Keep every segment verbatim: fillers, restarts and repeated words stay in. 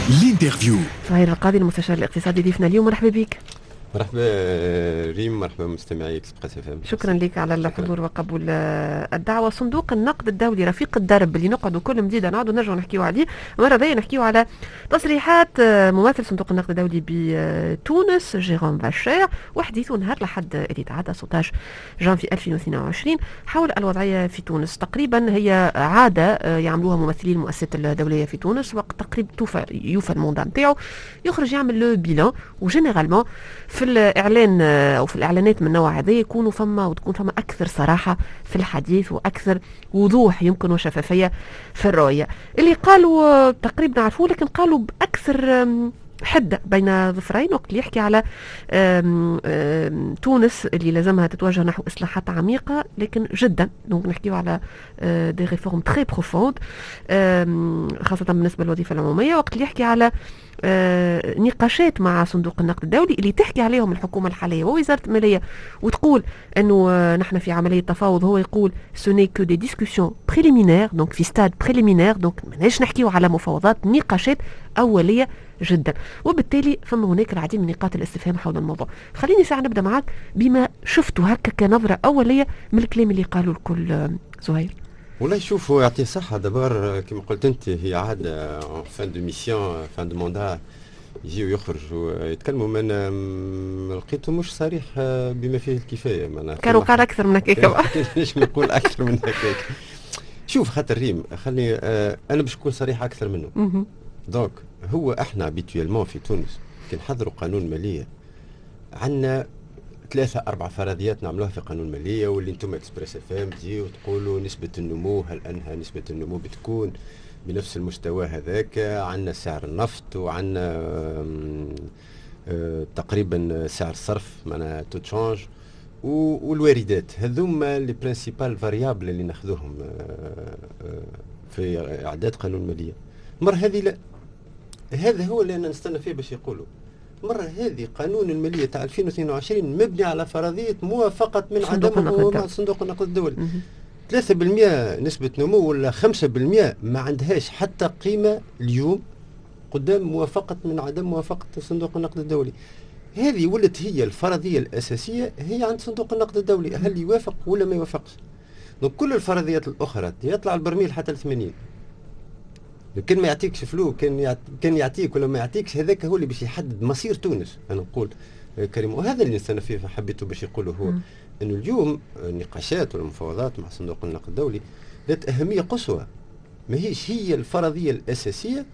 الانترفيو. سهير القاضي المستشار الاقتصادي ضيفنا اليوم، مرحبا بك. مرحبا ريم، مرحبا مستمعي اكسبريس اف ام. شكرا لك على الحضور وقبول الدعوه. صندوق النقد الدولي رفيق الدرب اللي نقعدوا كل مديده نقعدوا نرجعوا نحكيو عليه، المره هذه نحكيو على تصريحات ممثل صندوق النقد الدولي بتونس جيروم فاشير وحديثه نهار الأحد اللي تعدى ستة عشر جانفي ألفين واثنين وعشرين حول الوضعيه في تونس. تقريبا هي عاده يعملوها ممثلين المؤسسات الدوليه في تونس، وقت تقريبا توفى يوفى الموندان نتاعو يخرج يعمل لو بيلان، وجينيرالمون في الاعلان او في الاعلانات من النوع هذا يكونوا فما وتكون فما اكثر صراحه في الحديث واكثر وضوح يمكن وشفافيه في الرؤيه. اللي قالوا تقريبا نعرفوه، لكن قالوا باكثر حده بين ظفرين وقت اللي يحكي على آم آم تونس اللي لازمها تتوجه نحو اصلاحات عميقه لكن جدا. دونك نحكيو على دي ريفورم تري بروفوند خاصه بالنسبه للوظيفه العموميه. وقت اللي يحكي على آه نقاشات مع صندوق النقد الدولي اللي تحكي عليهم الحكومة الحالية ووزارة المالية، وتقول أنه آه نحن في عملية تفاوض. هو يقول سوني كو دي ديسكوسيون بريليمينير، دونك في ستاد بريليمينير، دونك ماناش نحكيو على مفاوضات، نقاشات أولية جدا، وبالتالي فما هناك العديد من نقاط الاستفهام حول الموضوع. خليني ساعة نبدأ معك بما شفته هكا كنظرة أولية من الكلام اللي قالوا الكل. آه زهير والله شوفوا يعطيه صحة. دبر كما قلت انت هي عادة فان دو ميسيون فان دو موندا يجيو يخرجوا يتكلموا. من لقيته مش صريح بما فيه الكفاية. كانوا قال أكثر من هكاك. ليش نقول أكثر من هكاك؟ شوف خاطر ريم خلي آه أنا باش نكون صريح أكثر منه. دونك هو احنا بيتويلمون في تونس كي نحضروا قانون مالية عندنا ثلاثة أربع فرضيات نعملوها في قانون المالية، واللي انتم اكسبريس اف ام تجيو وتقولوا نسبة النمو، هل أنها نسبة النمو بتكون بنفس المستوى هذاك؟ عندنا سعر النفط وعندنا تقريبا سعر الصرف معناها تو تشانج، والواردات. هذوما لي برينسيبال فاريابل اللي ناخذوهم في إعداد قانون المالية. مرة هذه لا، هذا هو اللي أنا نستنى فيه باش يقولوا. مرة هذه قانون المالية تاع ألفين واثنين وعشرين مبني على فرضية موافقة من عدمه مع صندوق النقد الدولي. ثلاثة بالمئة نسبة نمو ولا خمسة بالمئة ما عندهاش حتى قيمة اليوم قدام موافقة من عدم موافقة صندوق النقد الدولي. هذه ولت هي الفرضية الأساسية، هي عند صندوق النقد الدولي، هل يوافق ولا ما يوافقش. كل الفرضيات الأخرى يطلع البرميل حتى الثمانين، كان ما يعطيكش فلو، كان كان يعطيك ولا ما يعطيكش، هذاك هو اللي باش يحدد مصير تونس. انا نقول كريم، وهذا اللي نستنى فيه حبيته باش يقوله هو انه اليوم النقاشات والمفاوضات مع صندوق النقد الدولي ذات اهميه قصوى، ماهيش هي الفرضيه الاساسيه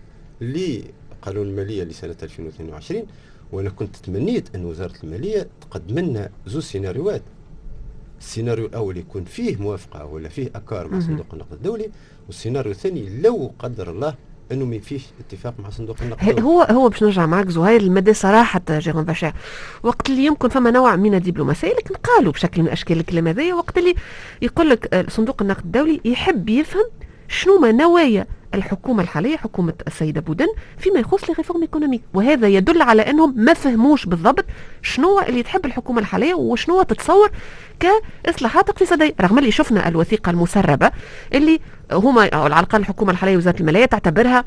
لقانون الماليه لسنه ألفين واثنين وعشرين. وانا كنت تمنيت ان وزاره الماليه تقدم لنا زوج سيناريوهات. السيناريو الاول يكون فيه موافقه ولا فيه اكار مع صندوق النقد الدولي، والسيناريو الثاني لو قدر الله انه ما فيش اتفاق مع صندوق النقد الدولي. هو هو باش نرجع معك زهير المدى صراحه جيروم باشا، وقت اللي يمكن فما نوع من الدبلوماسيه، لكن قالوا بشكل من اشكال الكلام هذايا، وقت اللي يقول لك صندوق النقد الدولي يحب يفهم شنو ما نوايا الحكومة الحالية، حكومة السيدة بودن، فيما يخص لي ريفورم ايكونوميك. وهذا يدل على انهم ما فهموش بالضبط شنو اللي تحب الحكومة الحالية وشنو تتصور كاصلاحات اقتصادية، رغم اللي شفنا الوثيقة المسربة اللي هما على الاقل الحكومة الحالية وزارة المالية تعتبرها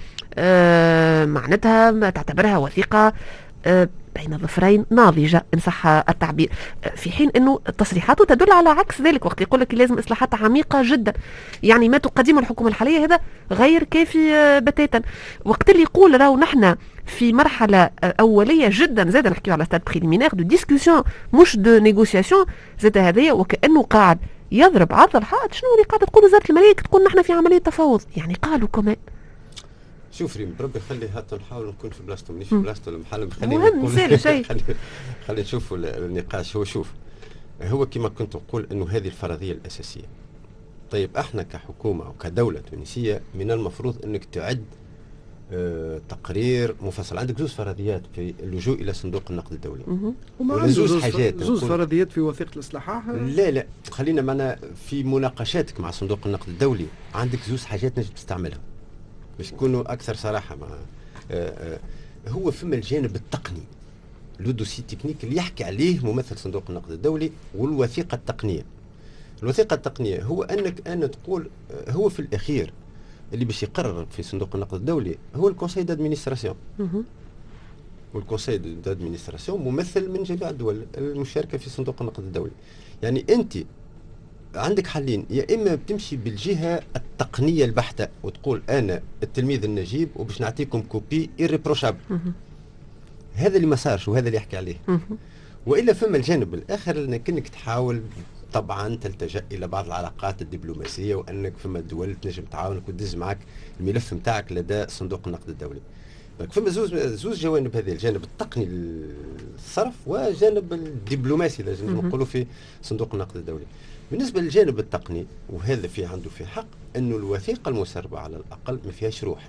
آه معناتها تعتبرها وثيقة آه بين ظفرين ناضجة إن صح التعبير، في حين أنه تصريحاته تدل على عكس ذلك. وقت يقول لك لازم إصلاحات عميقة جدا، يعني ما تقدمه الحكومة الحالية هذا غير كافي بتاتا. وقت اللي يقول راهو نحن في مرحلة أولية جدا، زاد نحكي على ستاد بريليمينير دو ديسكوسيون مش دو نيغوسياسيون، زاد هذايا وكأنه قاعد يضرب عرض الحائط. شنو اللي قاعدة تقول وزارة المالية تقول نحن في عملية تفاوض؟ يعني قالوا كمان. شوف ريم، ربي يخلي حتى نحاول نكون في بلاصتهم، مش في بلاصته المحل. خلينا مهم سهل شيء. خلي خلي نشوفوا النقاش. هو شوف، هو كما كنت نقول انه هذه الفرضيه الاساسيه. طيب احنا كحكومه وكدوله تونسيه من المفروض انك تعد اه تقرير مفصل. عندك زوج فرضيات في اللجوء الى صندوق النقد الدولي، وما زوج حاجات، زوج فرضيات في وثيقه الاصلاحات. لا لا خلينا معنا في مناقشاتك مع صندوق النقد الدولي، عندك زوج حاجات نجم تستعملها باش تكونوا اكثر صراحه مع آآ آآ هو فما الجانب التقني، لو دوسي تكنيك اللي يحكي عليه ممثل صندوق النقد الدولي، والوثيقه التقنيه. الوثيقه التقنيه هو انك انا تقول هو في الاخير اللي باش يقرر في صندوق النقد الدولي هو الكونساي دادمينستراسيون. والكونساي دادمينستراسيون ممثل من جميع الدول المشاركه في صندوق النقد الدولي. يعني انت عندك حلين، يا اما بتمشي بالجهه التقنيه البحته وتقول انا التلميذ النجيب وباش نعطيكم كوبي irreprochable، هذا اللي ما صارش وهذا اللي يحكي عليه. والا فما الجانب الاخر انك تحاول طبعا تلتجأ الى بعض العلاقات الدبلوماسيه، وانك فما دول تنجم تعاونك وتدز معك الملف نتاعك لدى صندوق النقد الدولي. فما زوز زوز جوانب، هذه الجانب التقني للصرف وجانب الدبلوماسي لازم نقولوا في صندوق النقد الدولي. بالنسبه للجانب التقني، وهذا في عنده في حق، انه الوثيقه المسربه على الاقل ما فيهاش روح،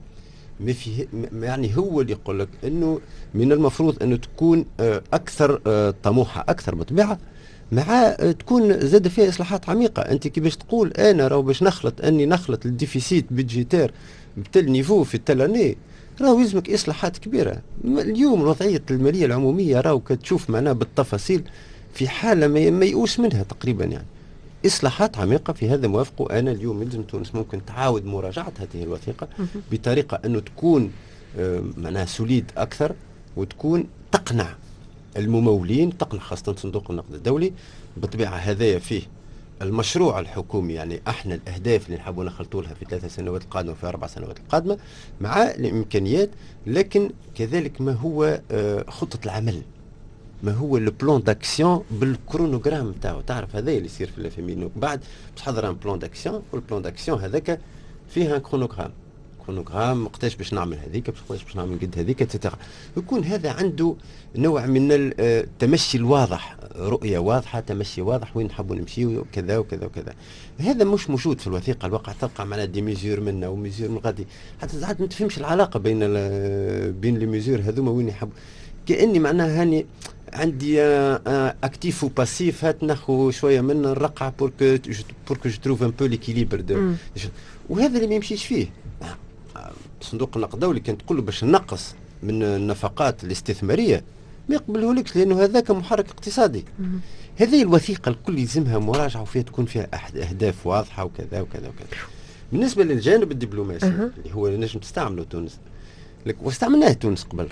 ما فيه يعني هو اللي يقول لك انه من المفروض انه تكون اكثر طموحه، اكثر بطبيعه، مع تكون زاد فيها اصلاحات عميقه. انت كي باش تقول انا راهو باش نخلط اني نخلط الديفيسيت بيدجيتير بتل نيفو في التلاني، راهو يلزمك اصلاحات كبيره. اليوم وضعيه الماليه العموميه راهو كتشوف معناها بالتفاصيل في حاله ما يئوس منها تقريبا، يعني اصلاحات عميقه في هذا موافقه. انا اليوم يلزم تونس ممكن تعاود مراجعه هذه الوثيقه بطريقه انه تكون معناها سوليد اكثر، وتكون تقنع الممولين، تقنع خاصه صندوق النقد الدولي. بالطبيعه هذايا فيه المشروع الحكومي، يعني احنا الاهداف اللي نحبوا نخلطوا لها في ثلاث سنوات القادمه وفي اربع سنوات القادمه، مع الامكانيات، لكن كذلك ما هو خطه العمل، ما هو البلان داكسيون بالكرونوغرام نتاعو. تعرف هذا اللي يصير في الافامي بعد باش تحضر ان بلان داكسيون، والبلان داكسيون هذاك فيها ان كرونوغرام، كرونوغرام وقتاش باش نعمل هذيك، وقتاش باش نعمل قد هذيك اتسيتيرا. يكون هذا عنده نوع من التمشي الواضح، رؤيه واضحه، تمشي واضح وين نحبوا نمشيو وكذا وكذا وكذا. هذا مش موجود في الوثيقه الواقع، تلقى معنا دي ميزور منا وميزور من غادي، حتى ساعات ما تفهمش العلاقه بين بين لي ميزور هذوما وين يحبوا، كاني معناها هاني عندي اكتيف وباسيف، هات ناخذ شويه من الرقعه بور كو بور كو جو تروف ان بو ليكيليبر دو، وهذا اللي ما يمشيش فيه. صندوق النقد الدولي كان تقول له باش نقص من النفقات الاستثماريه ما يقبلهولكش، لانه هذاك محرك اقتصادي. هذه الوثيقه الكل يلزمها مراجعه وفيها تكون فيها اهداف واضحه وكذا وكذا وكذا. بالنسبه للجانب الدبلوماسي أه. اللي هو نجم تستعمله تونس، واستعملناه تونس قبل،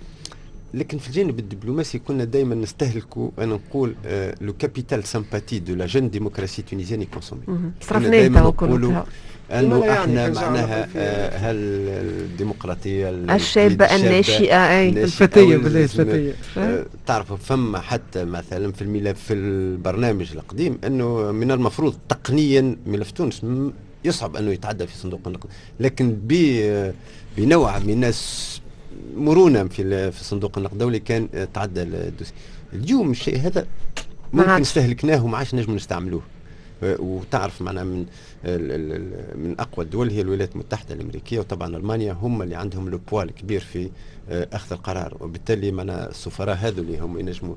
لكن في الجانب الدبلوماسي كنا دائما نستهلكوا، انا نقول آه لو كابيتال سامباتي دو لا جون ديموكراسي تونيزياني كونسومي. صرفناه نقولوا انه احنا معناها آه هل الديمقراطيه الشابه الناشئه الفتيه بالفتيه آه تعرفوا فما حتى مثلا في الملف في البرنامج القديم انه من المفروض تقنيا ملف تونس يصعب انه يتعدى في صندوق النقد، لكن بنوع من الناس مرونه في في صندوق النقد الدولي كان تعدى الدوسي. اليوم الشيء هذا ممكن استهلكناه وما عادش نجم نستعملوه. وتعرف معنا من من اقوى الدول هي الولايات المتحده الامريكيه وطبعا المانيا، هم اللي عندهم لو بوا الكبير في اخذ القرار، وبالتالي معنا السفراء هذو اللي هم ينجموا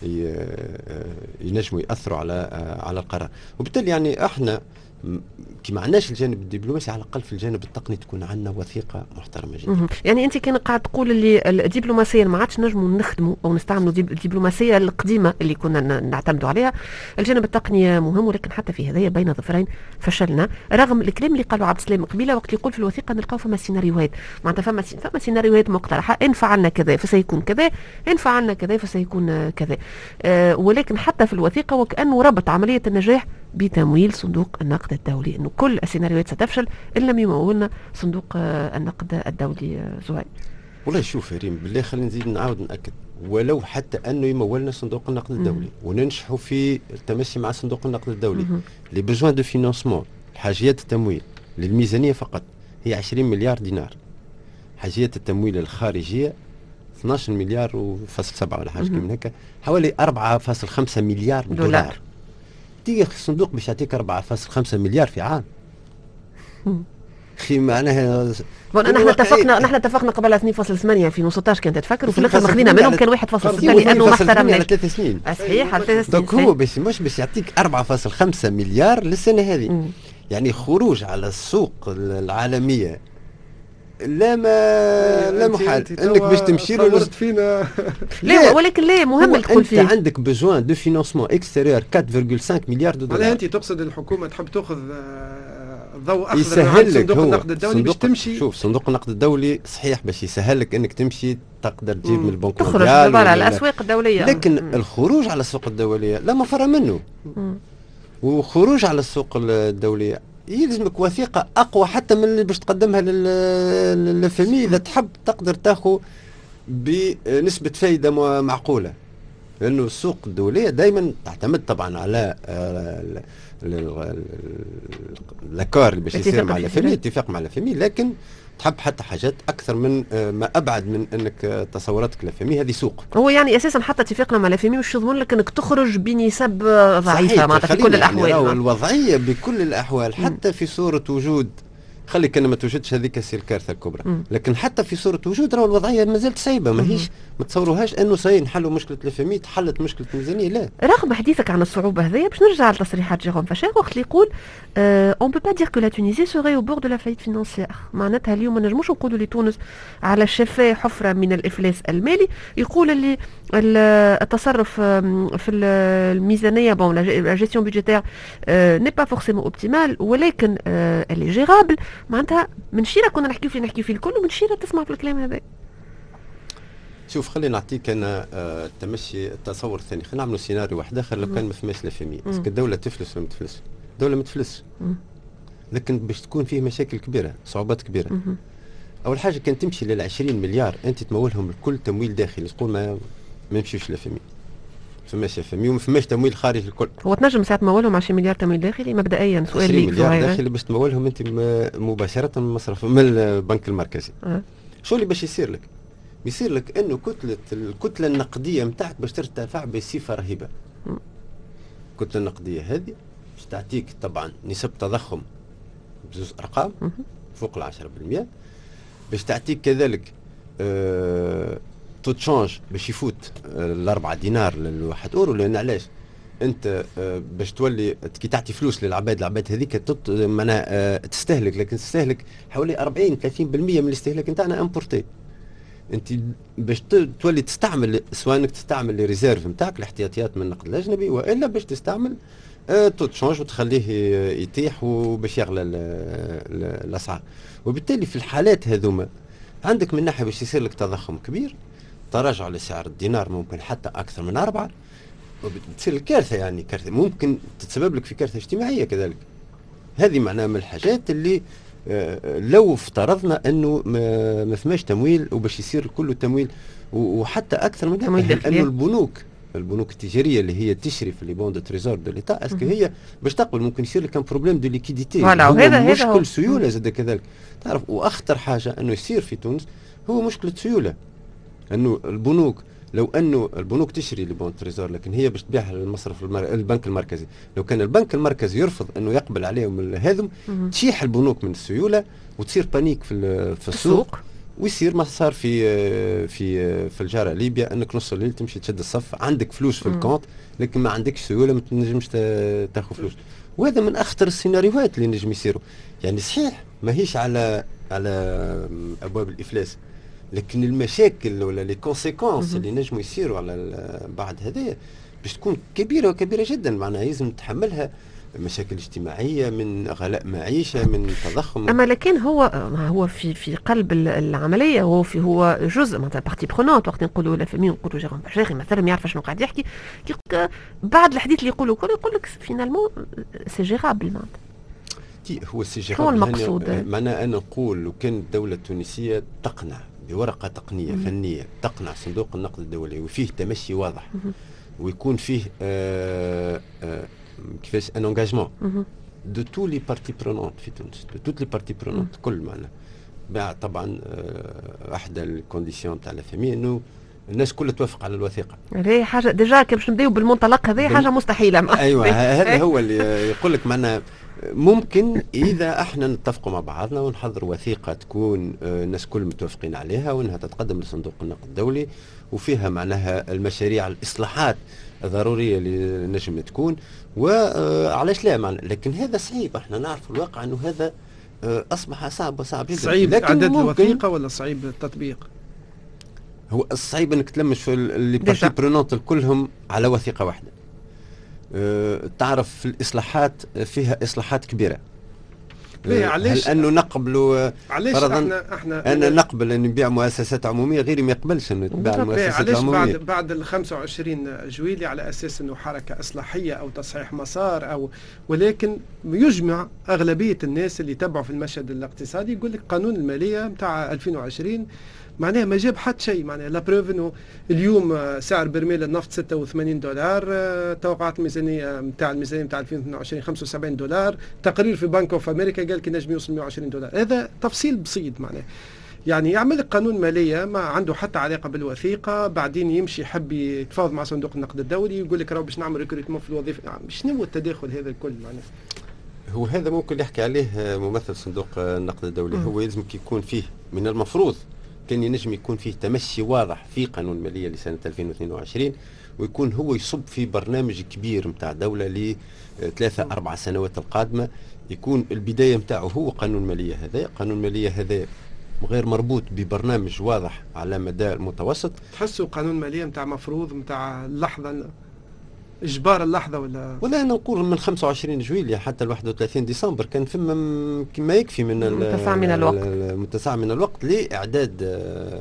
ينجموا ياثروا على على القرار. وبالتالي يعني احنا كي ما عندناش الجانب الدبلوماسي، على الاقل في الجانب التقني تكون عندنا وثيقه محترمه جدا. يعني انت كان قاعد تقول اللي الدبلوماسيه ما عادش نجموا نخدموا او نستعملوا الدبلوماسيه القديمه اللي كنا نعتمدوا عليها. الجانب التقني مهم، ولكن حتى في هذايا بين ظفرين فشلنا، رغم الكلام اللي قاله عبد السلام قبيله وقت يقول في الوثيقه نلقاو فما سيناريوهات، معناتها فما فما سيناريوهات مقترحه، ان فعلنا كذا فسيكون كذا، ان فعلنا كذا فسيكون كذا. آه ولكن حتى في الوثيقه وكانه ربط عمليه النجاح بتمويل صندوق النقد الدولي، انه كل السيناريوهات ستفشل ان لم يمولنا صندوق النقد الدولي. زهير والله شوف يا ريم بالله خلينا نزيد نعاود ناكد، ولو حتى انه يمولنا صندوق النقد الدولي وننجحوا في التمشي مع صندوق النقد الدولي، لي بوزوان دو فينانسمون، حاجيات التمويل للميزانيه فقط هي عشرين مليار دينار، حاجيات التمويل الخارجيه اثناش مليار وفاصل سبعة ولا حاجه من هكا، حوالي أربعة فاصل خمسة مليار دولار, دولار. تيجي الصندوق باش يعطيك أربعة فاصل خمسة مليار في عام. اخي معناها نحن اتفقنا نحن اتفقنا قبل اثنين فاصلة ثمانية في ألفين وستة عشر كنت تفكر، وفي الاخر ماخذين منهم كان واحد فاصلة ستة لانه ما احترمناش على ثلاث سنين. صحيح على ثلاث سنين. دونك هو باش مش باش يعطيك أربعة فاصل خمسة مليار للسنه هذه، يعني خروج على السوق العالميه لا ما لا محال انك باش تمشي له فينا. لا ولكن لا مهم تقول فيه انت عندك بوزوان دو فينانسمون اكستيريور أربعة فاصلة خمسة مليار دولار. هل انت تقصد الحكومه تحب تاخذ ضوء اخضر يسهل لك صندوق النقد الدولي باش تمشي. شوف صندوق النقد الدولي صحيح باش يسهل لك انك تمشي تقدر تجيب مم. من البنك تخرج على الاسواق الدوليه، لكن مم. الخروج على السوق الدوليه لا مفر منه. مم. وخروج على السوق الدوليه يلزمك وثيقه اقوى حتى من اللي باش تقدمها للفامي اذا تحب تقدر تاخذ بنسبه فايده معقوله، لانه السوق الدوليه دائما تعتمد طبعا على الاكار اللي باش يصير مع الفامي، اتفاق مع الفامي، لكن تحب حتى حاجات اكثر من ما ابعد من انك تصوراتك لافامي هذه سوق. هو يعني اساسا حتى اتفاقنا مع لافامي مش يضمن لك انك تخرج بنسب ضعيفه معناتها في كل الاحوال. يعني الوضعيه بكل الاحوال حتى م. في صوره وجود، خلي كان ما توجدش هذيك السي الكارثه الكبرى، م. لكن حتى في صوره وجود راهو الوضعيه ما زالت صعيبه، ماهيش ما تصوروهاش انه صاي نحلوا مشكله الفامي تحلت مشكله الميزانيه، لا. رغم حديثك عن الصعوبه هذيا باش نرجع لتصريحات جيروم فاشير وقت اللي يقول اون بو با دير كو لا تونيزي سوغي او بور دو لا فايت فينانسيير، معناتها اليوم ما نجموش نقولوا لتونس على شفاه حفره من الافلاس المالي. يقول اللي التصرف في الميزانيه بون لا جيستيون بودجيتير ني با فورسيمون اوبتيمال ولكن اللي جيرابل. معناتها من شيره كنا نحكيو فيه نحكيو فيه الكل ومن شيره تسمع في الكلام هذا. شوف خلينا نعطيك انا آه تمشي التصور الثاني، خلينا نعملوا سيناريو واحد اخر. لو كان ما فماش لا فامي اسكو الدوله تفلس ولا ما تفلسش؟ الدوله ما تفلسش، لكن باش تكون فيه مشاكل كبيره، صعوبات كبيره. مم. اول حاجه كان تمشي لل عشرين مليار انت تمولهم الكل تمويل داخلي، تقول ما ما يمشيوش لا فامي، فماش فامي وما فماش تمويل خارجي الكل. هو تنجم ساعه تمولهم عشرين مليار تمويل داخلي مبدئيا؟ سؤال ليك. عشرين مليار داخلي باش تمولهم انت مباشره من مصرف من البنك المركزي. أه. شو اللي باش يصير لك؟ بيصير لك انه كتله الكتله النقديه نتاعك باش ترتفع بصفه رهيبه. م. الكتله النقديه هذه باش تعطيك طبعا نسب تضخم بزوز ارقام م. فوق العشرة بالمئة، باش تعطيك كذلك آه تو تشانج باش يفوت الأربعة دينار للواحد أورو، لأن علاش؟ أنت باش تولي كي تعطي فلوس للعباد، العباد هذيك معناها تستهلك، لكن تستهلك حوالي أربعين ثلاثين بالمئة من الاستهلاك نتاعنا امبورتي. أنت باش تولي تستعمل سواء أنك تستعمل لي ريزيرف نتاعك الاحتياطيات من النقد الأجنبي، وإلا باش تستعمل تو تشانج وتخليه يتيح وباش يغلى الأسعار. وبالتالي في الحالات هذوما عندك من ناحية باش يصير لك تضخم كبير، تراجع لسعر الدينار ممكن حتى أكثر من أربعة، وبتصير الكارثة، يعني كارثة ممكن تتسبب لك في كارثة اجتماعية كذلك. هذه معناها من الحاجات اللي آه لو افترضنا أنه ما, ما فماش تمويل وباش يصير كله تمويل وحتى أكثر من ذلك، أنه البنوك البنوك التجارية اللي هي تشري في لي بون دو تريزور دو ليتا اسكو هي باش تقبل ممكن يصير لك بروبليم دو ليكيديتي، هو مشكل سيولة زاد كذلك تعرف. وأخطر حاجة أنه يصير في تونس هو مشكلة سيولة، انه البنوك لو انه البنوك تشري لي بون تريزور لكن هي باش تبيعها للمصرف المر... البنك المركزي، لو كان البنك المركزي يرفض انه يقبل عليهم هذم تشيح البنوك من السيوله وتصير بانيك في في السوق، ويصير ما صار في في في الجاره ليبيا انك نص الليل تمشي تشد الصف، عندك فلوس في الكونت لكن ما عندكش سيوله، ما تنجمش تاخذ فلوس. وهذا من اخطر السيناريوهات اللي نجم يصيروا. يعني صحيح ماهيش على على ابواب الافلاس، لكن المشاكل ولا لي كونسيكونس اللي نجموا يصيروا على بعد هذايا باش تكون كبيره وكبيره جدا، معناها لازم تحملها مشاكل اجتماعيه، من غلاء معيشه، من تضخم. اما لكن هو هو في في قلب العمليه، هو في هو جزء معناتها بارتي برونونت. وقت نقولوا لا فامي نقولوا جيروم فاشير مثلا ما يعرفش شنو قاعد يحكي، بعد الحديث اللي يقولوا كله يقول لك فينالمون سي جيرابل. معناتها هو سي جيرابل، هو المقصود. معناها انا نقول لو كان الدوله التونسيه تقنع بورقه تقنيه مم. فنيه تقنع صندوق النقد الدولي وفيه تمشي واضح مم. ويكون فيه آآ آآ كيفاش ان انجاجمون دو تو لي بارتي برونونت في تونس، دو توت لي بارتي برونونت كل معنا. بعد طبعا احدى الكونديسيون تاع لا فامي انه الناس كلها توافق على الوثيقه. هذه حاجه ديجا كي باش نبداو بالمنطلق هذه بال... حاجه مستحيله. ايوه هذا هو اللي يقول لك معنا ممكن اذا احنا نتفقوا مع بعضنا ونحضر وثيقه تكون الناس كل متوافقين عليها وانها تتقدم لصندوق النقد الدولي وفيها معناها المشاريع الاصلاحات الضروريه اللي نجم تكون، وعلاش لا معنا. لكن هذا صعيب، احنا نعرف الواقع انه هذا اصبح صعب وصعب جدا. صعيب اعداد الوثيقه ولا صعيب التطبيق؟ هو الصعيب انك تلمش في اللي بارتي برونونت كلهم على وثيقه واحده. أه تعرف في الاصلاحات فيها اصلاحات كبيره، هل انه نقبلوا فرضا احنا احنا انا نقبل ان نبيع مؤسسات عموميه، غيري ما يقبلش انه تبيع المؤسسات العموميه. علاش بعد بعد ال خمسة وعشرين جويلي على اساس انه حركه اصلاحيه او تصحيح مسار او ولكن يجمع اغلبيه الناس اللي يتبعوا في المشهد الاقتصادي يقول لك قانون الماليه نتاع ألفين وعشرين معناها ما جاب حتى شيء. معناها لا بروف انه اليوم سعر برميل النفط ستة وثمانين دولار، توقعات الميزانيه نتاع الميزانيه نتاع ألفين واثنين وعشرين خمسة وسبعين دولار، تقرير في بنك اوف امريكا قال كي نجم يوصل مئة وعشرين دولار. هذا تفصيل بسيط معناه يعني يعمل قانون ماليه ما عنده حتى علاقه بالوثيقه، بعدين يمشي يحب يتفاوض مع صندوق النقد الدولي يقول لك راهو باش نعمل ريكروتمون في الوظيفه. يعني شنو التداخل هذا الكل معناه؟ هو هذا ممكن يحكي عليه ممثل صندوق النقد الدولي. هو يلزم يكون فيه من المفروض كان ينجم يكون فيه تمشي واضح في قانون الماليه لسنه ألفين واثنين وعشرين، ويكون هو يصب في برنامج كبير نتاع دوله لثلاثه اربع سنوات القادمه، يكون البدايه نتاعو هو قانون الماليه هذا. قانون الماليه هذا غير مربوط ببرنامج واضح على مدى المتوسط. تحسوا قانون ماليه نتاع مفروض نتاع اللحظه اجبار اللحظه ولا ولا انا نقول من خمسة وعشرين جويلية حتى ل واحد وثلاثين ديسمبر كان فما كما يكفي من متسع من الوقت متسع من الوقت لاعداد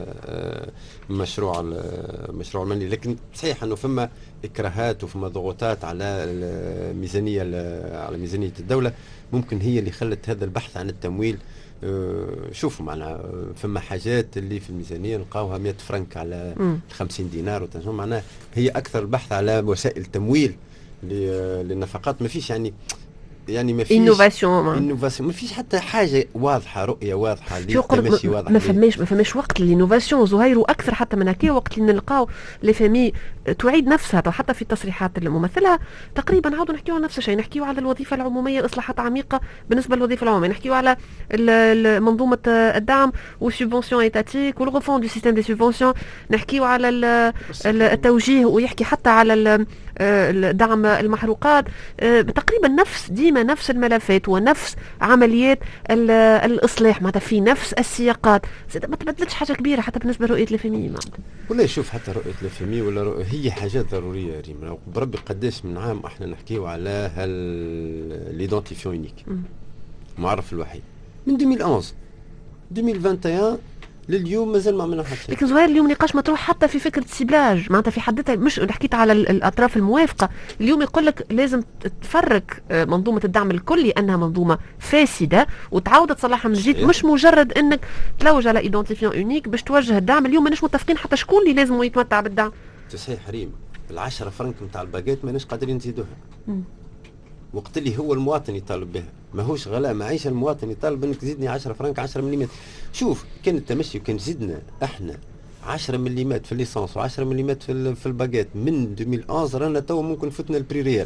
مشروع المشروع المالي. لكن صحيح انه فما اكراهات وفما ضغوطات على الميزانيه على ميزانيه الدوله ممكن هي اللي خلت هذا البحث عن التمويل. شوفوا معنا فما حاجات اللي في الميزانيه نلقاوها مئة فرنك على خمسين دينار وتنجم معناها هي اكثر البحث على وسائل تمويل للنفقات. ما فيش يعني يعني ما فيش انوفاسيون انوفاسيون ما فيش حتى حاجه واضحه رؤيه واضحه للتمشي واضح. ما فماش ما فماش وقت للانوفاسيون زهير، واكثر حتى من هكا وقت اللي نلقاو لي فامي تعيد نفسها حتى في التصريحات اللي ممثلها تقريبا عاودوا نحكيو على نفس الشيء. نحكيو على الوظيفه العموميه، اصلاحات عميقه بالنسبه للوظيفه العموميه، نحكيو على منظومه الدعم والسوبونسيون ايتاتيك والغفون دو سيستيم دي سوبونسيون، نحكيو على التوجيه ويحكي حتى على دعم المحروقات. تقريبا نفس ديما نفس الملفات ونفس عمليات الاصلاح معناتها في نفس السياقات. ما تبدلتش حاجه كبيره حتى بالنسبه لرؤيه الفامي معناتها. ولا شوف حتى رؤيه الفامي ولا رؤية هي حاجات ضروريه ريما. بربي قداش من عام احنا نحكيو على هال ليدونتيفيون يونيك معرف الوحيد من ألفين وأحد ألفين وواحد لليوم مازال ما عملنا حتى شيء. لكن زهير اليوم نقاش مطروح حتى في فكره السيبلاج معناتها في حدتها، مش حكيت على الاطراف الموافقه. اليوم يقول لك لازم تفرق منظومه الدعم الكلي انها منظومه فاسده وتعاود تصلحها من جديد، مش مجرد انك تلوج على ايدونتيفيون يونيك باش توجه الدعم. اليوم ماناش متفقين حتى شكون اللي لازم يتمتع بالدعم. صحيح ريم، العشرة فرنك نتاع الباقات ماناش قادرين نزيدوها وقت اللي هو المواطن يطالب بها. ماهوش غلاء معيشه المواطن يطالب انك تزيدني عشرة فرنك عشرة مليمات. شوف كان التمشي وكان زدنا احنا عشرة مليمات في الليسانس و10 مليمات في في الباقات من ألفين وأحد رانا تو ممكن فتنا البري ريال.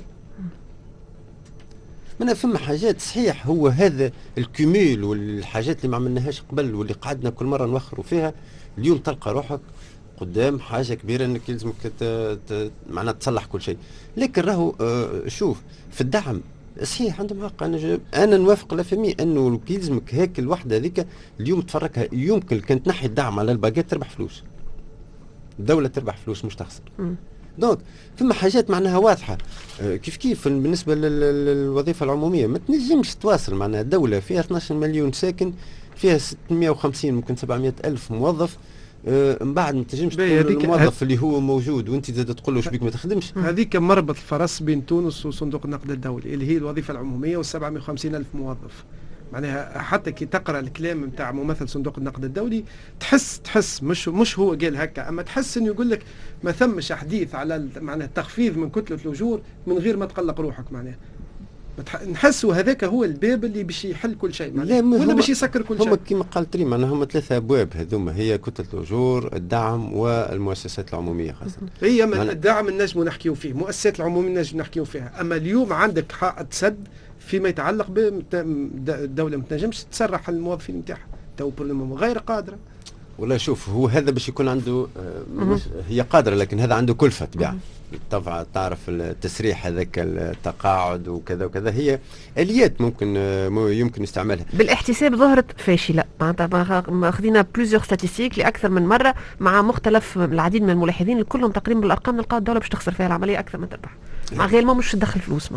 من فما حاجات صحيح هو هذا الكميل والحاجات اللي ما عملناهاش قبل واللي قعدنا كل مره نوخروا فيها. اليوم تلقى روحك قدام حاجه كبيره انك يلزمك معناها تصلح كل شيء. لكن راهو آه شوف في الدعم صحيح عندهم حق. انا انا نوافق لافامي انه يلزمك هيك الوحده هذيك اليوم تفركها. يمكن كان تنحي الدعم على الباقات تربح فلوس، الدوله تربح فلوس مش تخسر. دونك فما حاجات معناها واضحه. آه كيف كيف بالنسبه للوظيفه العموميه ما تنجمش تواصل معناها دوله فيها اثناش مليون ساكن، فيها ستمئة وخمسين ممكن سبعمئة الف موظف. آه من بعد ما تنجمش تقول الموظف اللي هو موجود وانت زاد تقول له شبيك ما تخدمش. هذيك مربط الفرس بين تونس وصندوق النقد الدولي اللي هي الوظيفه العموميه والسبعمئة وخمسين الف موظف. معناها حتى كي تقرا الكلام نتاع ممثل صندوق النقد الدولي تحس تحس مش مش هو قال هكا، اما تحس انه يقول لك ما ثمش حديث على معناها التخفيض من كتله الاجور من غير ما تقلق روحك. معناها نحسوا هذاك هو الباب اللي باش يحل كل شيء ولا باش يسكر كل شيء. هم كما قالت ريم معناها هم ثلاثه ابواب هذوما، هي كتله الاجور، الدعم والمؤسسات العموميه خاصه. هي من الدعم النجم نحكيو فيه، مؤسسات العموميه النجم نحكيو فيها. اما اليوم عندك حق سد فيما يتعلق بالدوله ما تنجمش تسرح الموظفين نتاعها تو غير قادره. ولا شوف هو هذا باش يكون عنده آه هي قادره لكن هذا عنده كلفه تبيع. طبعا تعرف التسريح هذاك التقاعد وكذا وكذا هي اليات ممكن آه يمكن استعمالها. بالاحتساب ظهرت فاشله معناتها خذينا بلوزيور ستاتيستيك لاكثر من مره مع مختلف العديد من الملاحظين كلهم تقريبا بالارقام نلقاو الدوله باش تخسر فيها العمليه اكثر من تربح. مع غير ما مش تدخل فلوس معناتها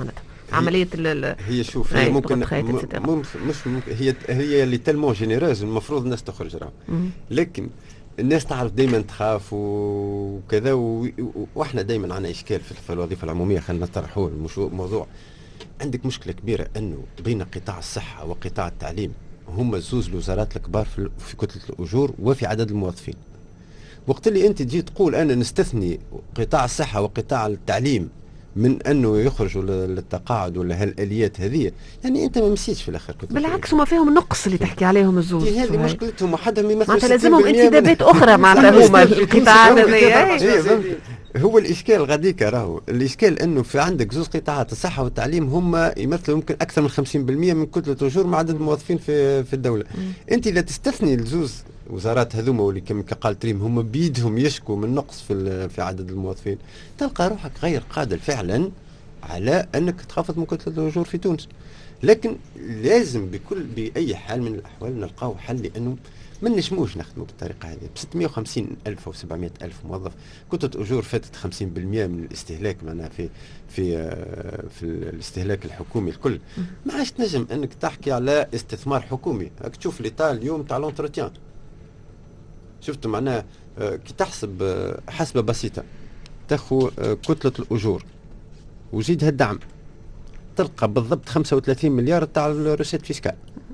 عمليه ال هي شوف هي ممكن م- مم مش ممكن هي هي اللي تلمون جينيروز المفروض الناس تخرج راهو، لكن الناس تعرف دائما تخاف وكذا، واحنا دائما عندنا اشكال في الوظيفه العموميه. خلينا نطرحوه الموضوع. عندك مشكله كبيره انه بين قطاع الصحه وقطاع التعليم هما زوز الوزارات الكبار في, في كتله الاجور وفي عدد الموظفين. وقت اللي انت تجي تقول انا نستثني قطاع الصحه وقطاع التعليم من انه يخرجوا للتقاعد ولا هالاليات هذه، يعني انت ما مشيتش في الاخر. بالعكس هما فيهم النقص اللي تحكي عليهم الزوز. هذه مشكلتهم، وحدهم يمثل معناتها لازمهم انتدابات اخرى معناتها هما القطاعات هذه. هو الاشكال غاديك راهو الاشكال انه في عندك زوز قطاعات الصحه والتعليم هما يمثلوا يمكن اكثر من خمسين بالمئة من كتله الاجور مع عدد الموظفين في في الدوله. مم. انت اذا تستثني الزوز وزارات هذوما واللي كما قال تريم هما بيدهم يشكوا من نقص في في عدد الموظفين، تلقى روحك غير قادر فعلا على انك تخفض من كتله الاجور في تونس. لكن لازم بكل باي حال من الاحوال نلقاو حل، لانه ما نجموش نخدموا بالطريقه هذه. ب ستمائة وخمسين ألف او سبعمائة ألف موظف كتله اجور فاتت خمسين بالمئة من الاستهلاك معناها في في في الاستهلاك الحكومي الكل. ما عادش تنجم انك تحكي على استثمار حكومي. راك تشوف ليطال اليوم تاع لونتروتيان، شفت معناها كي تحسب حسبه بسيطه تاخذ كتله الاجور وزيدها الدعم تلقى بالضبط خمسة وثلاثين مليار تاع الروسيت فيسكال.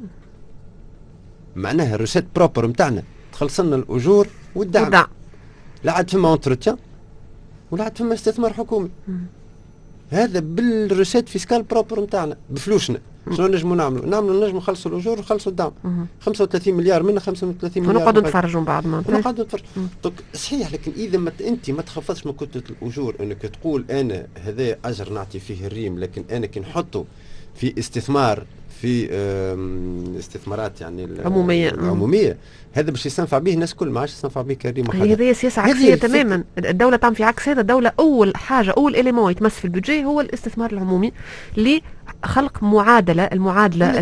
معناها الروسيت بروبر نتاعنا تخلص لنا الاجور والدعم, والدعم. لا عاد فما اونتروتيان ولا عاد فما استثمار حكومي. مم. هذا بالروسيت فيسكال بروبر نتاعنا بفلوسنا. شنو نجموا نعملوا؟ نعملوا نجموا نخلصوا الاجور ونخلصوا الدعم. مم. خمسة وثلاثين مليار منها خمسة وثلاثين مليار ونقعدوا نتفرجوا بعد ما ونقعدوا نتفرجوا. صحيح، لكن اذا ما انت ما تخفضش من كتله الاجور انك تقول انا هذا اجر نعطي فيه الريم، لكن انا كي نحطه في استثمار في استثمارات يعني عموميه العموميه هذا باش يستنفع به الناس كل، ما عادش يستنفع به كريم وحده. هذه سياسه عكسيه تماما. الدوله تعمل في عكس هذا. الدوله اول حاجه اول اليمون يتمس في البودجي هو الاستثمار العمومي لخلق معادله المعادله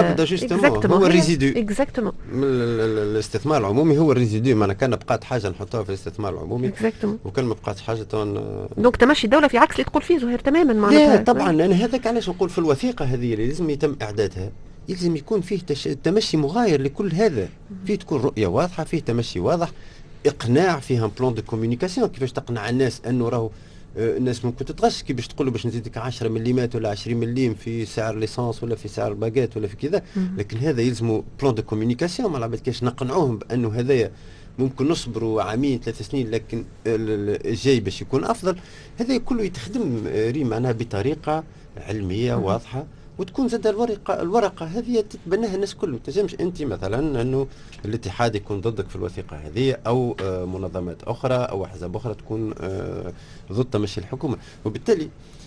هو الريزيدو اكزاكتومون. الاستثمار العمومي هو الريزيدو. معنا كان بقات حاجه نحطوها في الاستثمار العمومي اكزاكتومون، وكان ما بقاتش حاجه تون. دونك تمشي الدوله في عكس اللي تقول فيه زهير تماما معناتها. طبعا انا هذاك علاش نقول في الوثيقه هذه اللي لازم يتم اعدادها يلزم يكون فيه تش... تمشي مغاير لكل هذا. فيه تكون رؤيه واضحه، فيه تمشي واضح، اقناع، فيها بلان دو كوميونيكاسيون كيفاش تقنع الناس انه راهو الناس ممكن تتغش كي باش تقول له باش نزيدك عشرة مليمات ولا عشرين مليم في سعر ليسانس ولا في سعر الباجات ولا في كذا. لكن هذا يلزمه بلان دو كوميونيكاسيون مع العباد كيفاش نقنعوهم بانه هذايا ممكن نصبروا عامين ثلاث سنين لكن الجاي باش يكون افضل. هذا كله يتخدم ريم معناها بطريقه علميه واضحه، وتكون زاد الورقه الورقه هذه تتبناها الناس كل. ما تنجمش انت مثلا انه الاتحاد يكون ضدك في الوثيقه هذه او آه منظمات اخرى او احزاب اخرى تكون آه ضد تمشي الحكومه. وبالتالي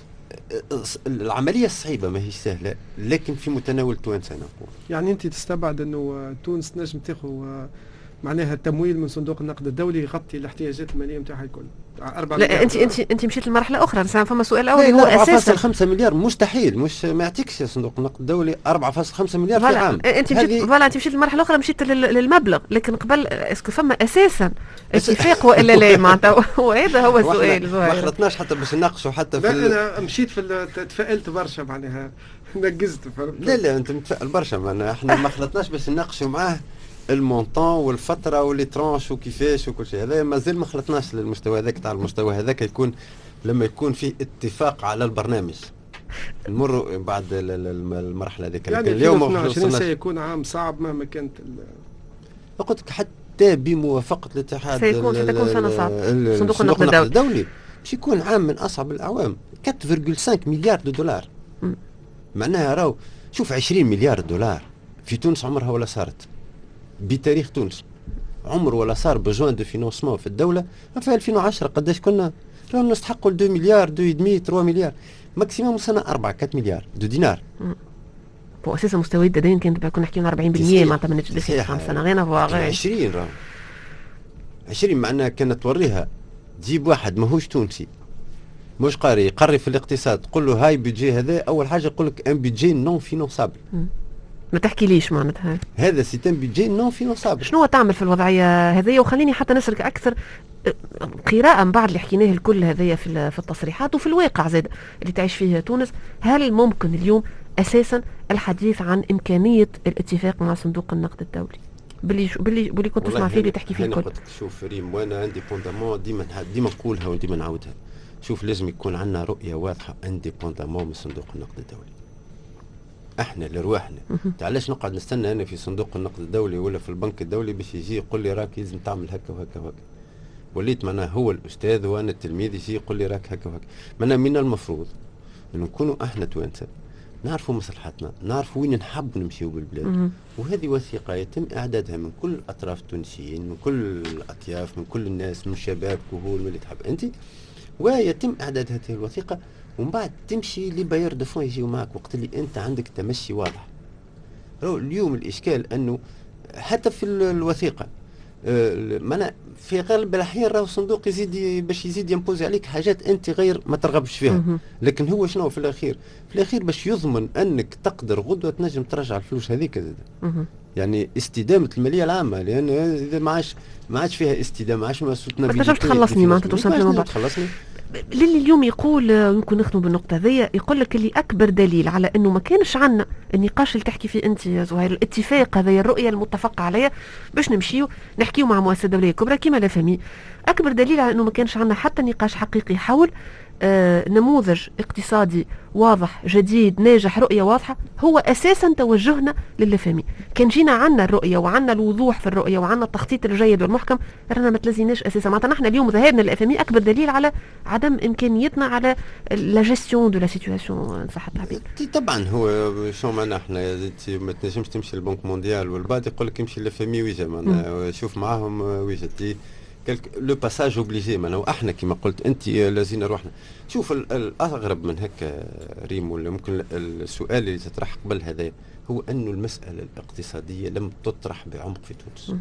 آه العمليه صعيبه ما هيش سهله، لكن في متناول التوانسه نقول. يعني انت تستبعد انه تونس نجم تاخذ معناها التمويل من صندوق النقد الدولي يغطي الاحتياجات الماليه نتاعها الكل؟ لا انت انت انت مشيت لمرحله اخرى. بس فما سؤال اول هو اساسا أربعة فاصلة خمسة مليار مستحيل، مش ما يعطيكش صندوق النقد الدولي أربعة فاصلة خمسة مليار في عام. انت مشيت فوالا انت مشيت لمرحله اخرى، مشيت للمبلغ، لكن قبل اسكو فما اساسا اتفاق والا لا؟ معناتها وهذا هو السؤال. ما خلطناش حتى باش نناقشوا حتى في انا مشيت في تفائلت برشا معناها نقزت. لا لا انت متفائل برشا. معناها احنا ما خلطناش باش نناقشوا معاه المونطون والفتره واللي ترانش وكيفاش وكل شيء. هذا مازال ما خلطناش للمستوى هذاك. تاع المستوى هذاك يكون لما يكون فيه اتفاق على البرنامج نمر بعد المرحله هذيك. يعني لكن اليوم اثنين وعشرين سيكون عام صعب مهما كانت. قلت لك حتى بموافقه الاتحاد سيكون ستكون سنه صعبه. صندوق النقد الدولي باش يكون عام من اصعب الاعوام. أربعة فاصلة خمسة مليار دولار. م. معناها راهو شوف عشرين مليار دولار في تونس عمرها ولا صارت بتاريخ تونس. عمر ولا صار بجوان دو فينانسمون في الدولة. في ألفين وعشرة قداش كنا؟ راهو نستحقوا اثنين مليار اثنين ودمي ثلاثة مليار ماكسيموم سنة أربعة أربعة مليار دو دينار. هو اساسا مستوى الدين كانت كنا نحكيو أربعين بالمئة معناتها ما نجدش في خمس سنة غير فواغ عشرين راهو عشرين معناها كانت توريها تجيب واحد ماهوش تونسي مش قاري يقري في الاقتصاد تقول له هاي بيجي هذا أول حاجة يقول لك ان بيجي نون فينانسابل. ما تحكي ليش معناتها هذا سيتم بيجي نون فينونسابل. شنو تعمل في الوضعيه هذه؟ وخليني حتى نسرك اكثر قراءة من بعد اللي حكيناه الكل هذايا في في التصريحات وفي الواقع زاد اللي تعيش فيه تونس. هل ممكن اليوم اساسا الحديث عن امكانيه الاتفاق مع صندوق النقد الدولي باللي باللي باللي كنت تسمع فيه اللي تحكي فيه الكل؟ شوف ريم، وانا عندي بوندامون ديما ديما نقولها وديما نعاودها. شوف لازم يكون عندنا رؤيه واضحه انديبوندامون من صندوق النقد الدولي. احنا لرواحنا علاش نقعد نستنى انا في صندوق النقد الدولي ولا في البنك الدولي باش يجي يقول لي راك لازم تعمل هكا وهكا وهكا؟ وليت معناها هو الاستاذ وانا التلميذ يجي يقول لي راك هكا وهكا. معناها من المفروض انه نكونوا احنا توانسه نعرفوا مصلحتنا، نعرفوا وين نحب نمشيو بالبلاد. وهذه وثيقه يتم اعدادها من كل الاطراف التونسيين، من كل الاطياف، من كل الناس، من الشباب كهول، من اللي تحب انت، ويتم اعداد هذه الوثيقه ومن بعد تمشي لباير دو فون يجيو معك وقت اللي انت عندك تمشي واضح. اليوم الاشكال انه حتى في الوثيقه أه معناها في غالب الاحيان راهو الصندوق يزيد باش يزيد يمبوزي عليك حاجات انت غير ما ترغبش فيها. لكن هو شنو في الاخير؟ في الاخير باش يضمن انك تقدر غدوه تنجم ترجع الفلوس هذيك زاد. يعني استدامه الماليه العامه، لان اذا ما عادش ما عادش فيها استدامه، ما عادش ما سوتنا بس باش تخلصني معناتها توصل من بعد تخلصني. اللي اليوم يقول يمكن نخدموا بالنقطه هذيا، يقول لك اللي اكبر دليل على انه ما كانش عندنا النقاش اللي تحكي فيه انت يا زهير، الاتفاق هذا الرؤيه المتفق عليها باش نمشيو نحكيو مع مؤسسه دوليه كبرى كيما لا فامي، اكبر دليل على انه ما كانش عندنا حتى نقاش حقيقي حول آه نموذج اقتصادي واضح جديد ناجح، رؤيه واضحه، هو اساسا توجهنا للفامي. كان جينا عنا الرؤيه وعنا الوضوح في الرؤيه وعنا التخطيط الجيد والمحكم، رانا ما تلزيناش اساسا. معناتها نحن اليوم ذهابنا للفامي اكبر دليل على عدم امكانيتنا على لا جيستيون دو لا سيتواسيون صح التعبير. طبعا هو شو معنا احنا ما تنجمش تمشي للبنك مونديال والبعد يقول لك امشي للفامي ويجا معناها شوف معاهم ويجا لو باساج اوبليجي. معناها احنا كما قلت انت لازم روحنا. شوف الاغرب من هكا ريم، ولا ممكن السؤال اللي تطرح قبل هذا هو انه المساله الاقتصاديه لم تطرح بعمق في تونس،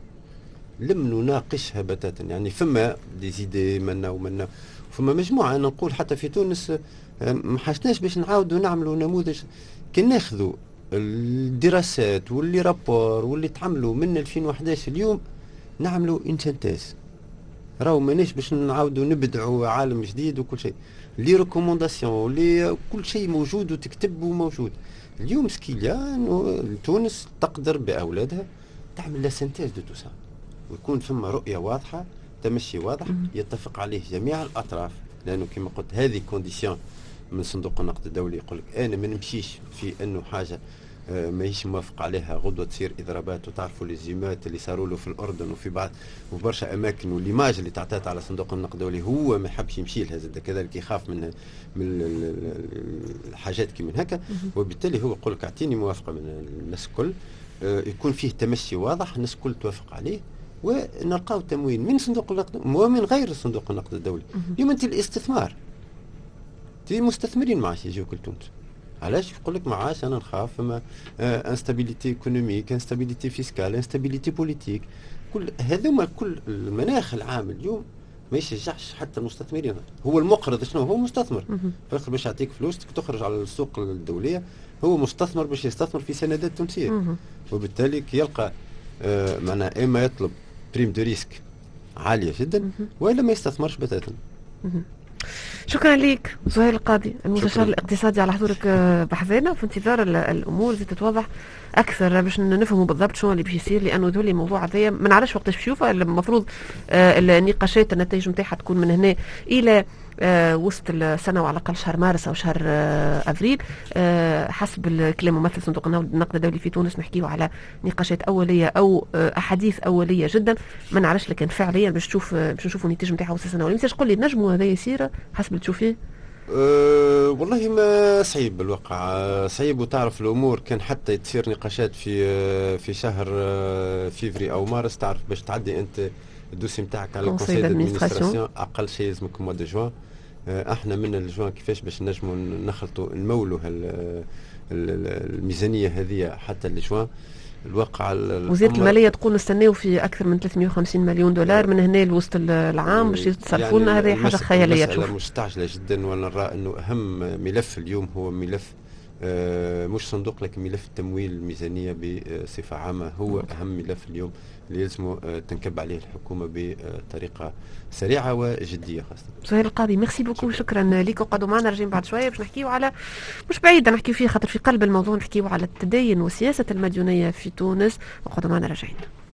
لم نناقشها بتاتا. يعني فما دي زيدي منا ومنا، فما مجموعه انا نقول حتى في تونس ما حاجناش باش نعاودوا نعملوا نموذج. كي ناخذوا الدراسات واللي رابور واللي تعملوا من ألفين وأحد عشر اليوم نعملوا انشنتاز، راهو ماناش باش نعاودوا نبدعوا عالم جديد وكل شيء. لي ريكومونداسيون لي كل شيء موجود وتكتب وموجود. اليوم سكيليا انه تونس تقدر باولادها تعمل لا سينتيز دو تو سا، ويكون ثم رؤيه واضحه، تمشي واضح يتفق عليه جميع الاطراف. لانه كما قلت هذه كونديسيون من صندوق النقد الدولي، يقول لك انا ما نمشيش في انه حاجه آه ماهيش موافق عليها غدوه تصير اضرابات. وتعرفوا ليزيمات اللي صاروا له في الاردن وفي بعض وفي برشا اماكن، والليماج اللي تعطات على صندوق النقد الدولي هو ما يحبش يمشي لها زاد، كذلك يخاف من من الحاجات كي من هكا. وبالتالي هو يقول لك اعطيني موافقه من الناس الكل، آه يكون فيه تمشي واضح الناس الكل توافق عليه، ونلقاو تمويل من صندوق النقد ومن غير صندوق النقد الدولي. اليوم انت الاستثمار تي مستثمرين ما عادش يجيوك لتونس. علاش؟ يقول لك ما عادش انا نخاف ما انستابيليتي ايكونوميك، انستابيليتي فيسكال، انستابيليتي بوليتيك، كل هذوما كل المناخ العام اليوم ما يشجعش حتى المستثمرين. هو المقرض شنو هو؟ مستثمر فاخر باش يعطيك فلوس تخرج على السوق الدوليه، هو مستثمر باش يستثمر في سندات تونسيه. وبالتالي كي يلقى آه معناها اما يطلب بريم دو ريسك عاليه جدا والا ما يستثمرش بتاتا. شكرا لك زهير القاضي المستشار الاقتصادي على حضورك بحذانا، وفي انتظار الامور زي تتوضح اكثر باش نفهموا بالضبط شنو اللي باش يصير. لانه ذولي الموضوع هذايا ما نعرفش وقتاش باش يوفى. المفروض النقاشات النتائج نتاعها تكون من هنا الى آه وسط السنه، وعلى الاقل شهر مارس او شهر آه افريل آه حسب الكلام ممثل صندوق النقد الدولي في تونس. نحكيو على نقاشات اوليه او آه احاديث اوليه جدا، ما نعرفش لكن فعليا باش تشوف آه باش نشوفوا النتيجه نتاعها وسط السنه. ولا انت تقول لي نجموا هذا يصير حسب اللي تشوفيه؟ أه والله ما صعيب بالواقع، صعيب. وتعرف الامور كان حتى تصير نقاشات في في شهر فيفري او مارس، تعرف باش تعدي انت الدوسي نتاعك على الكونسيل دادمينستراسيون اقل شيء لازمك موا دو جوان. احنا من الجوان كيفاش باش نجموا نخلطوا نمولوا الميزانيه هذه حتى الجوان. الواقع وزيره الماليه تقول نستناو في اكثر من ثلاثمئة وخمسين مليون دولار من هنا لوسط العام باش يتصرفوا لنا. هذه حاجه خياليه تشوف. مستعجله جدا، وانا نرى انه اهم ملف اليوم هو ملف مش صندوق لكن ملف التمويل الميزانية بصفة عامة هو أهم ملف اليوم اللي يلزم تنكب عليه الحكومة بطريقة سريعة وجدية خاصة. سهيل القاضي ميرسي بوكو، شكرا لك. وقعدوا معنا راجعين بعد شوية باش نحكيو على مش بعيد نحكيو فيه خاطر في قلب الموضوع، نحكيو على التدين وسياسة المديونية في تونس. وقعدوا معنا راجعين.